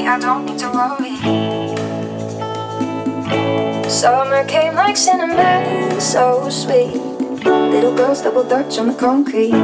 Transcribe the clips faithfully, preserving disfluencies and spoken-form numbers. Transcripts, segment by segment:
me I don't need to worry. Summer came like cinnamon, so sweet. Little girls double dutch on the concrete.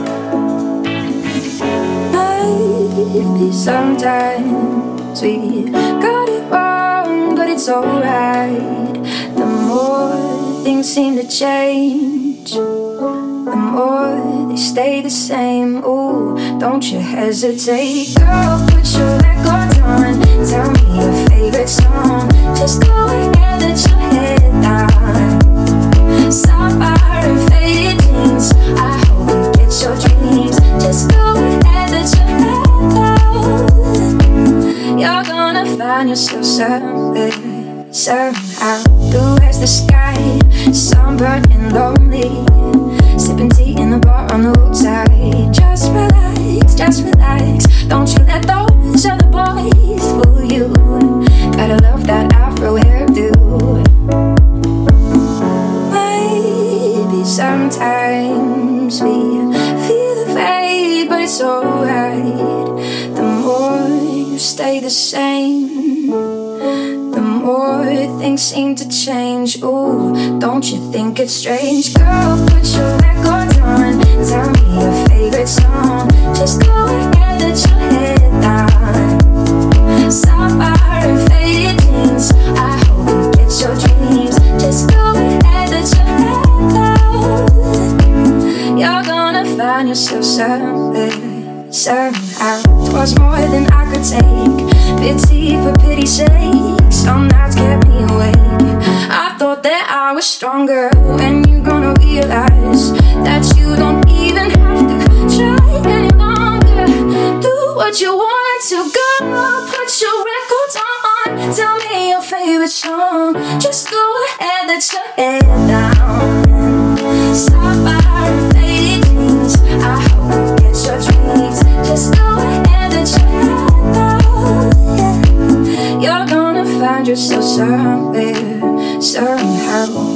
Maybe sometimes we got it wrong, but it's alright. The more things seem to change, the more they stay the same. Ooh, don't you hesitate. Girl, put your records on. Tell me your favorite song. Just go ahead, let your head down. Sapphire and faded jeans, I hope you get your dreams. Just go ahead, let your head down. You're gonna find yourself somewhere, somehow. Blue as the sky, sunburned and lonely, sipping tea in the bar on the roadside. Just relax, just relax. Don't you let those other boys fool you. Gotta love that afro hairdo. Maybe sometimes we feel afraid, but it's alright. The more you stay the same, the more things seem to change. Ooh, don't you think it's strange? Girl, put your records on. Tell me your favorite song. Just go ahead, let your head down. Sapphire and faded jeans, I hope you get your dreams. Just go ahead, let your head down. You're gonna find yourself somewhere, somehow. 'Twas more than I could take. Pity for pity's sake. Some nights kept me awake. I thought that I was stronger. When you gonna realize that you don't even have to try any longer. Do what you want to go. Put your records on. Tell me your favorite song. Just go ahead, let your head down. Sapphire and faded jeans, I hope you get your dreams. Just go ahead, let your head down. Yeah. You're gonna find yourself somewhere, somehow.